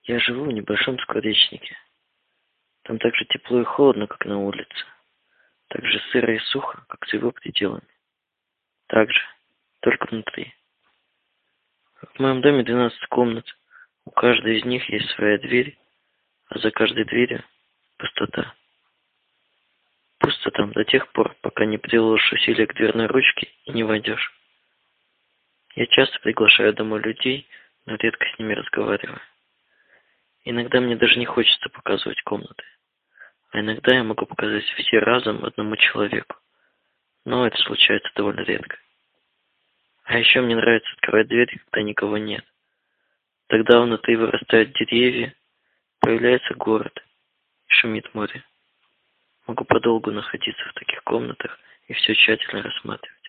Я живу в небольшом скворечнике. Там так же тепло и холодно, как на улице. Так же сыро и сухо, как за его пределами. Так же, только внутри. В моем доме 12 комнат. У каждой из них есть своя дверь, а за каждой дверью пустота. Пусто там до тех пор, пока не приложишь усилия к дверной ручке и не войдешь. Я часто приглашаю домой людей, но редко с ними разговариваю. Иногда мне даже не хочется показывать комнаты. А иногда я могу показать все разом одному человеку. Но это случается довольно редко. А еще мне нравится открывать дверь, когда никого нет. Тогда внутри вырастают деревья, появляется город и шумит море. Могу подолгу находиться в таких комнатах и все тщательно рассматривать.